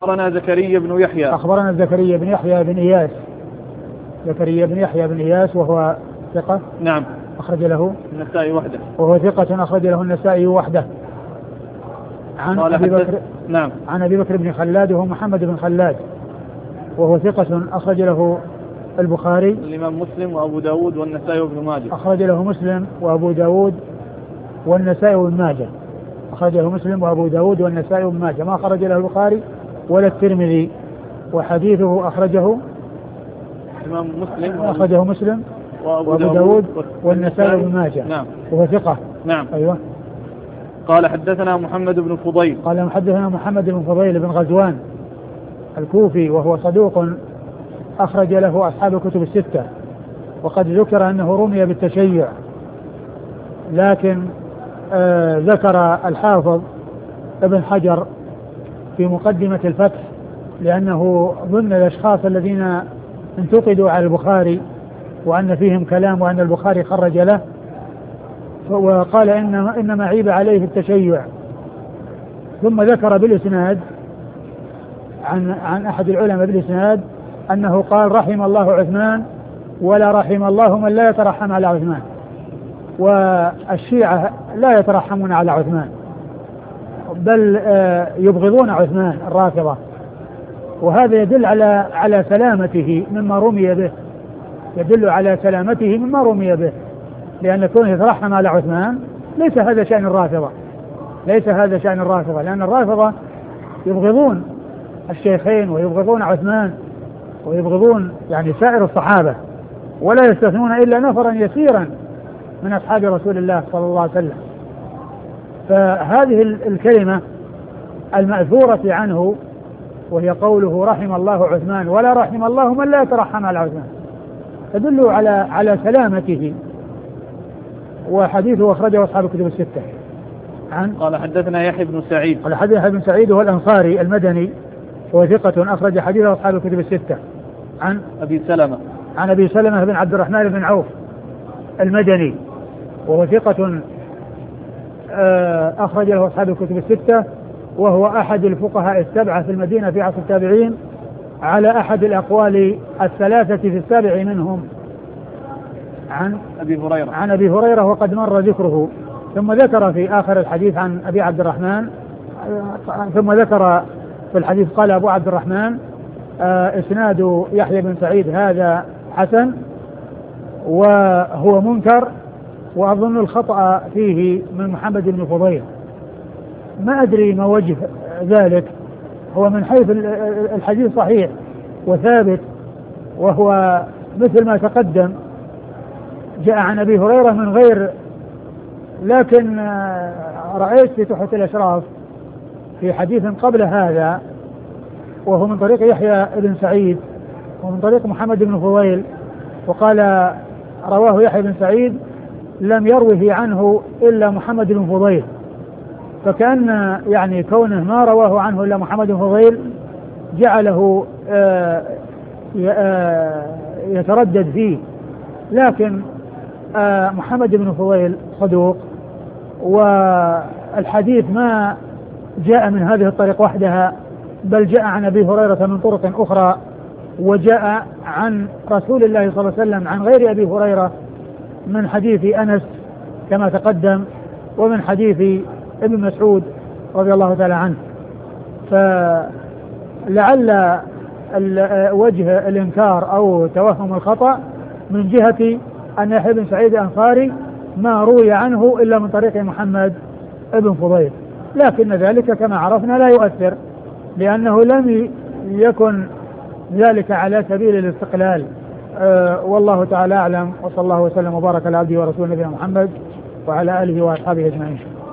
أخبرنا زكريا بن يحيى. أخبرنا زكريا بن يحيى بن إياس. زكريا بن يحيى بن إياس وهو ثقة. نعم. أخرج له النسائي وحده. وهو ثقة أخرج له النسائي وحده. عن أبي بكر. نعم. عن أبي بكر بن خلاد وهو محمد بن خلاد وهو ثقة أخرج له البخاري. الإمام مسلم وأبو داود والنسائي وابن ماجه. أخرج له مسلم وأبو داود والنسائي وابن ماجه. أخرج له مسلم وأبو داود والنسائي وابن ماجه. ما أخرج له البخاري ولا الترمذي. وحديثه أخرجه الإمام مسلم. أخرجه مسلم وأبو داود والنسائي وابن ماجه. نعم. وهو ثقة. نعم. أيوة. قال حدثنا محمد بن فضيل. قال حدثنا محمد بن فضيل بن غزوان الكوفي وهو صدوق أخرج له أصحاب الكتب الستة. وقد ذكر أنه رمي بالتشيع، لكن ذكر الحافظ ابن حجر في مقدمة الفتح لأنه ضمن الأشخاص الذين انتقدوا على البخاري وأن فيهم كلام وأن البخاري خرج له، وقال إنما عيب عليه في التشيع. ثم ذكر بالإسناد عن أحد العلماء بالإسناد أنه قال رحم الله عثمان ولا رحم الله من لا يترحم على عثمان. والشيعة لا يترحمون على عثمان بل يبغضون عثمان الرافضة، وهذا يدل على سلامته مما رمي به، يدل على سلامته مما رمي به، لأن كونه يترحم على عثمان ليس هذا شأن الرافضة، ليس هذا شأن الرافضة، لأن الرافضة يبغضون الشيخين ويبغضون عثمان ويبغضون يعني سائر الصحابة، ولا يستثنون إلا نفرا يسيرا من أصحاب رسول الله صلى الله عليه وسلم. فهذه الكلمة المأثورة عنه وهي قوله رحم الله عثمان ولا رحم الله من لا يترحم على عثمان تدل على سلامته. وحديثه أخرجه أصحاب الكتب الستة. قال حدثنا يحيى بن سعيد. قال حدثنا يحيى بن سعيد وهو الأنصاري المدني وهو ثقة أخرج حديثه أصحاب الكتب الستة. عن أبي سلمة بن عبد الرحمن بن عوف المدني وهو ثقة أخرج له أصحاب الكتب الستة، وهو أحد الفقهاء السبعة في المدينة في عصر التابعين على أحد الأقوال الثلاثة في السابع منهم. عن أبي هريرة وقد مر ذكره، ثم ذكر في آخر الحديث عن أبي عبد الرحمن، ثم ذكر في الحديث قال أبو عبد الرحمن إسناد يحيى بن سعيد هذا حسن وهو منكر، وأظن الخطأ فيه من محمد بن فضيل. ما أدري ما وجه ذلك، هو من حيث الحديث صحيح وثابت وهو مثل ما تقدم جاء عن أبي هريرة من غير، لكن رأيت في تحفة الأشراف في حديث قبل هذا وهو من طريق يحيى بن سعيد ومن طريق محمد بن فضيل، وقال رواه يحيى بن سعيد لم يروه عنه إلا محمد بن فضيل، فكأن يعني كونه ما رواه عنه إلا محمد بن فضيل جعله يتردد فيه. لكن محمد بن فضيل صدوق، والحديث ما جاء من هذه الطريق وحدها بل جاء عن أبي هريرة من طرق أخرى، وجاء عن رسول الله صلى الله عليه وسلم عن غير أبي هريرة من حديث أنس كما تقدم ومن حديث ابن مسعود رضي الله تعالى عنه. فلعل وجه الإنكار أو توهم الخطأ من جهة أن يحيى بن سعيد الأنصاري ما روي عنه إلا من طريق محمد ابن فضيل، لكن ذلك كما عرفنا لا يؤثر لأنه لم يكن ذلك على سبيل الاستقلال. والله تعالى أعلم، وصلى الله وسلم وبارك على عبده ورسوله نبينا محمد وعلى آله وأصحابه أجمعين.